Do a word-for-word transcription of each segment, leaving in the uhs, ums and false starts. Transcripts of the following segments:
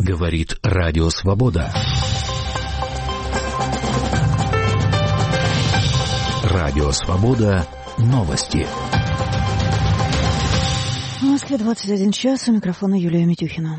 Говорит Радио Свобода. Радио Свобода. Новости. В Москве двадцать один час. У микрофона Юлия Митюхина.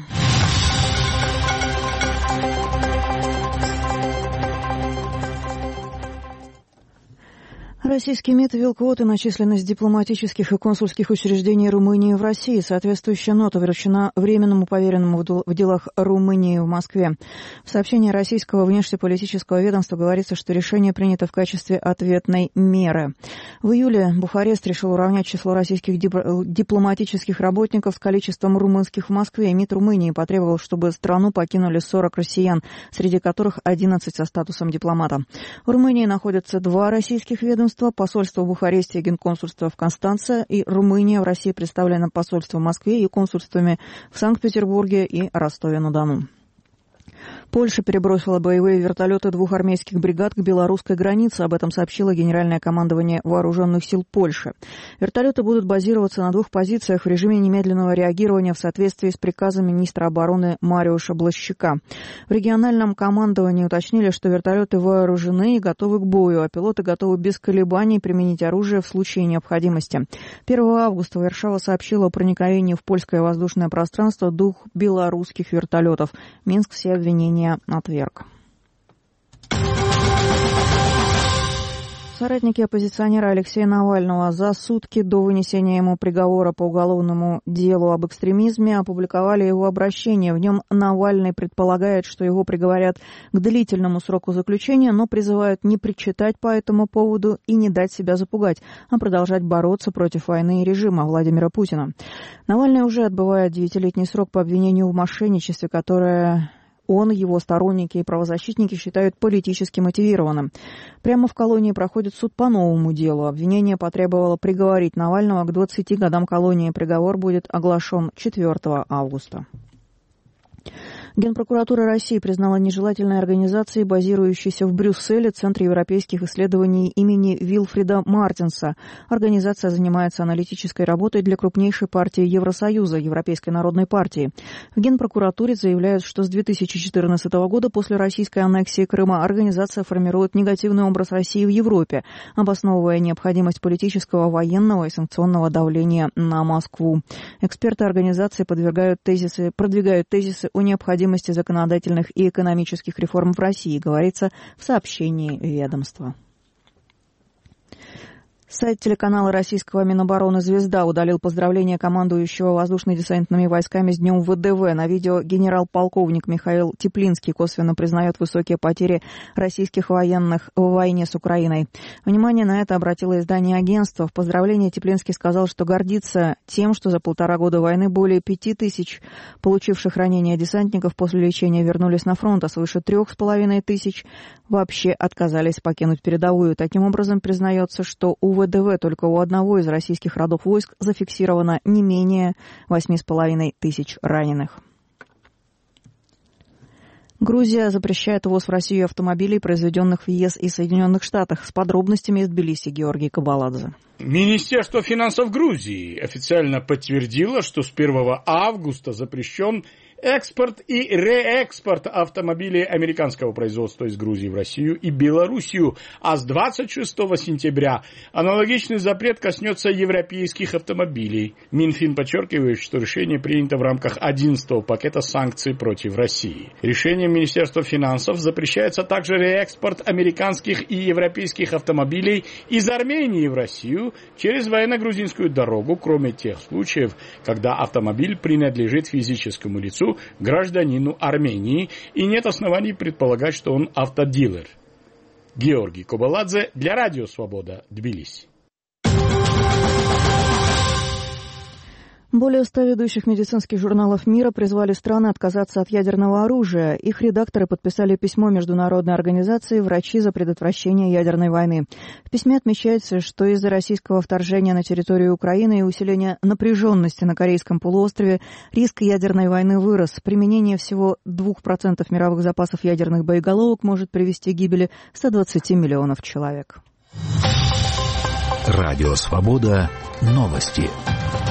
Российский МИД ввел квоты на численность дипломатических и консульских учреждений Румынии в России. Соответствующая нота вручена Временному поверенному в делах Румынии в Москве. В сообщении российского внешнеполитического ведомства говорится, что решение принято в качестве ответной меры. В июле Бухарест решил уравнять число российских дипломатических работников с количеством румынских в Москве. МИД Румынии потребовал, чтобы страну покинули сорок россиян, среди которых одиннадцать со статусом дипломата. В Румынии находятся два российских ведомства. Посольство в Бухаресте и Генконсульство в Констанце, и Румыния в России представлена посольством в Москве и консульствами в Санкт-Петербурге и Ростове-на-Дону. Польша перебросила боевые вертолеты двух армейских бригад к белорусской границе. Об этом сообщило Генеральное командование Вооруженных сил Польши. Вертолеты будут базироваться на двух позициях в режиме немедленного реагирования в соответствии с приказом министра обороны Мариуша Блащака. В региональном командовании уточнили, что вертолеты вооружены и готовы к бою, а пилоты готовы без колебаний применить оружие в случае необходимости. первого августа Варшава сообщила о проникновении в польское воздушное пространство двух белорусских вертолетов. Минск все обвинения отверг. Соратники оппозиционера Алексея Навального за сутки до вынесения ему приговора по уголовному делу об экстремизме опубликовали его обращение. В нем Навальный предполагает, что его приговорят к длительному сроку заключения, но призывают не причитать по этому поводу и не дать себя запугать, а продолжать бороться против войны и режима Владимира Путина. Навальный уже отбывает девятилетний срок по обвинению в мошенничестве, которое... Он, его сторонники и правозащитники считают политически мотивированным. Прямо в колонии проходит суд по новому делу. Обвинение потребовало приговорить Навального к двадцати годам колонии. Приговор будет оглашен четвёртого августа. Генпрокуратура России признала нежелательной организацией, базирующейся в Брюсселе, Центр европейских исследований имени Вильфрида Мартинса. Организация занимается аналитической работой для крупнейшей партии Евросоюза, Европейской народной партии. В Генпрокуратуре заявляют, что с две тысячи четырнадцатого года, после российской аннексии Крыма, организация формирует негативный образ России в Европе, обосновывая необходимость политического, военного и санкционного давления на Москву. Эксперты организации подвергают тезисы, продвигают тезисы о необходимости законодательных и экономических реформ в России, говорится в сообщении ведомства. Сайт телеканала российского Минобороны «Звезда» удалил поздравления командующего воздушно-десантными войсками с Днем ВДВ. На видео генерал-полковник Михаил Теплинский косвенно признает высокие потери российских военных в войне с Украиной. Внимание на это обратило издание агентства. В поздравлении Теплинский сказал, что гордится тем, что за полтора года войны более пяти тысяч получивших ранения десантников после лечения вернулись на фронт, а свыше трех с половиной тысяч вообще отказались покинуть передовую. Таким образом, признается, что у ВДВ только у одного из российских родов войск зафиксировано не менее восьми с половиной тысяч раненых. Грузия запрещает ввоз в Россию автомобилей, произведенных в ЕС и Соединенных Штатах. С подробностями из Тбилиси Георгий Кабаладзе. Министерство финансов Грузии официально подтвердило, что с первого августа запрещен экспорт и реэкспорт автомобилей американского производства из Грузии в Россию и Белоруссию, а с двадцать шестого сентября аналогичный запрет коснется европейских автомобилей. Минфин подчеркивает, что решение принято в рамках одиннадцатого пакета санкций против России. Решением Министерства финансов запрещается также реэкспорт американских и европейских автомобилей из Армении в Россию через военно-грузинскую дорогу, кроме тех случаев, когда автомобиль принадлежит физическому лицу, гражданину Армении, и нет оснований предполагать, что он автодилер. Георгий Кабаладзе для Радио Свобода, Тбилиси. Более ста ведущих медицинских журналов мира призвали страны отказаться от ядерного оружия. Их редакторы подписали письмо международной организации «Врачи за предотвращение ядерной войны». В письме отмечается, что из-за российского вторжения на территорию Украины и усиления напряженности на Корейском полуострове риск ядерной войны вырос. Применение всего двух процентов мировых запасов ядерных боеголовок может привести к гибели ста двадцати миллионов человек. Радио Свобода. Новости.